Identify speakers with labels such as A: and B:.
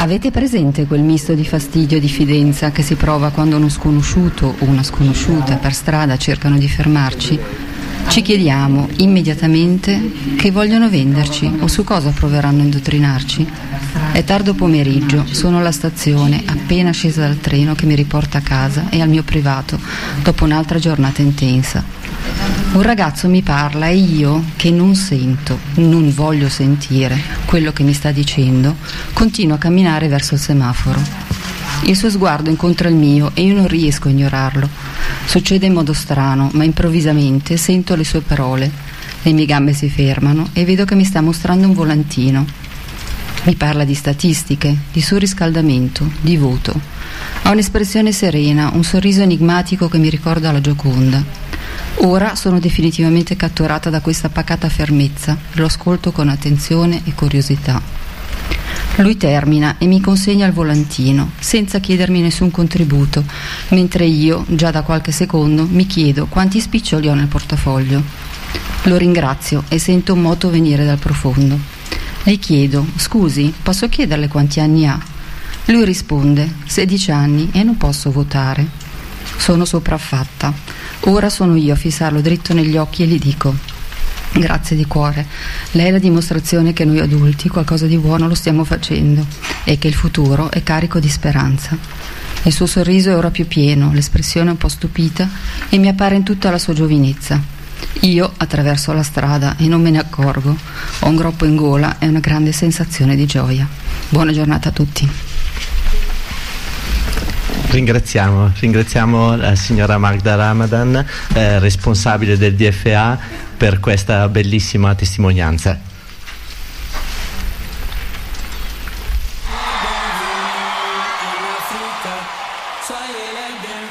A: Avete presente quel misto di fastidio e diffidenza che si prova quando uno sconosciuto o una sconosciuta per strada cercano di fermarci? Ci chiediamo immediatamente che vogliono venderci o su cosa proveranno a indottrinarci. È tardo pomeriggio, sono alla stazione, appena scesa dal treno che mi riporta a casa e al mio privato, dopo un'altra giornata intensa. Un ragazzo mi parla e io, che non sento, non voglio sentire quello che mi sta dicendo, continuo a camminare verso il semaforo. Il suo sguardo incontra il mio e io non riesco a ignorarlo. Succede in modo strano, ma improvvisamente sento le sue parole. Le mie gambe si fermano e vedo che mi sta mostrando un volantino. Mi parla di statistiche, di surriscaldamento, di voto. Ha un'espressione serena, un sorriso enigmatico che mi ricorda la Gioconda. Ora sono definitivamente catturata da questa pacata fermezza, lo ascolto con attenzione e curiosità. Lui termina e mi consegna il volantino, senza chiedermi nessun contributo, mentre io, già da qualche secondo, mi chiedo quanti spiccioli ho nel portafoglio. Lo ringrazio e sento un moto venire dal profondo. Gli chiedo: scusi, posso chiederle quanti anni ha? Lui risponde: 16 anni e non posso votare. Sono sopraffatta. Ora sono io a fissarlo dritto negli occhi e gli dico: grazie di cuore, lei è la dimostrazione che noi adulti qualcosa di buono lo stiamo facendo e che il futuro è carico di speranza. Il suo sorriso è ora più pieno, l'espressione un po' stupita e mi appare in tutta la sua giovinezza. Io attraverso la strada e non me ne accorgo, ho un groppo in gola e una grande sensazione di gioia. Buona giornata a tutti.
B: Ringraziamo la signora Magda Ramadan, responsabile del DFA, per questa bellissima testimonianza.
C: Soyez les bienvenus.